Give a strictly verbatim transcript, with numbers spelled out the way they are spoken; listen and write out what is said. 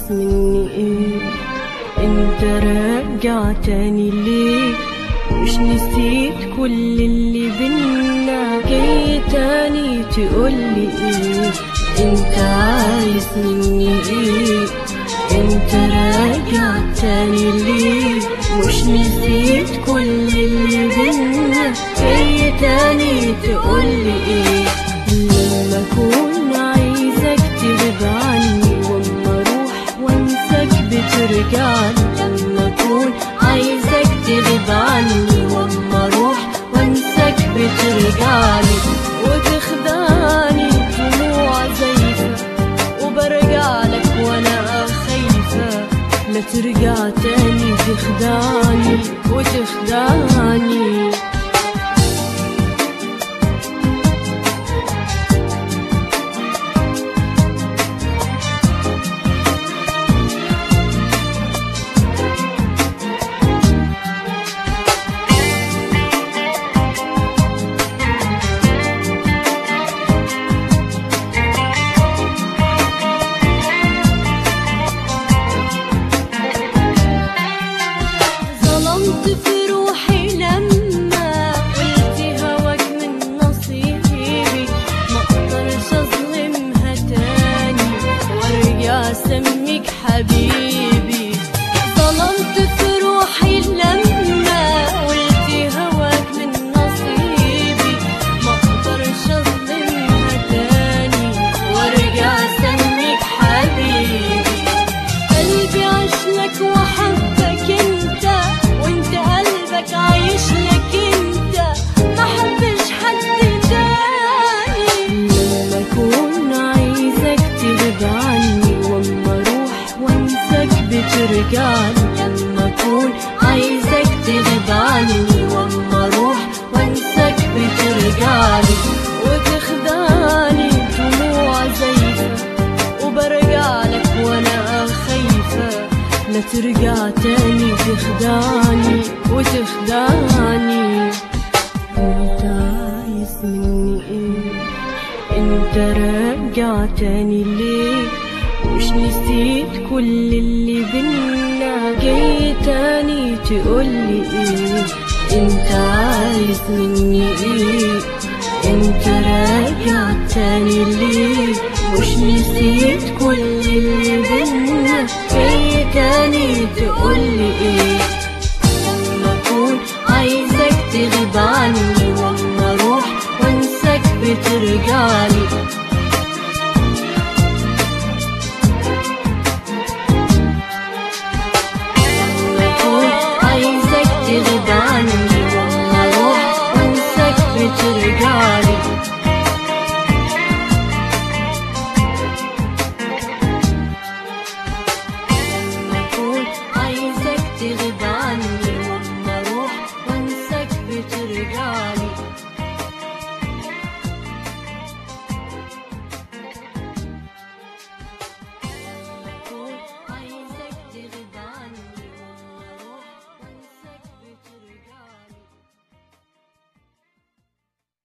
مني ايه؟ انت راجع تاني ليه؟ مش نسيت كل اللي بينا، جاي تاني تقولي ايه؟ انت عايز مني ايه؟ انت راجع تاني ليه؟ مش نسيت كل اللي بينا، جاي تاني تقولي ايه؟ لما اكون عايزك تغيب عني، واما اروح وانساك بترجعلي. لما اكون عايزك تغيب عني، واما اروح وانساك بترجعلي وتخدعني دموع زيفة، وبرجع لك وانا خايفة لا ترجع تاني تخدعني وتخدعني. في روحي لما قلت هواك من نصيبي، ما اقدرش اظلمها تاني وارجع اسميك حبيبي. ظلمت في روحي لما قلت هواك من نصيبي، ما اقدرش اظلمها تاني وارجع اسميك حبيبي. قلبي عشلك وحبك انت، وانت قلبك عايش لك انت، ما حبش حد تاني. لما اكون عايزك تغيب عني، واما اروح وانساك بترجعلي. لما اكون عايزك تغيب عني، واما اروح وانساك بترجعلي وتخدعني دموع زيفة، وبرجع لك وانا خايفة لا ترجع تاني تخدعني وتخدعني. انت عايز مني ايه؟ انت راجع تاني ليه؟ مش نسيت كل اللي بينا، جاي تاني تقولي ايه؟ انت عايز مني ايه؟ انت راجع تاني ليه؟ مش نسيت كل اللي بينا، جاي تاني تقولي ايه؟ لما اكون عايزك تغيب عني، واما اروح وانساك بترجعلي.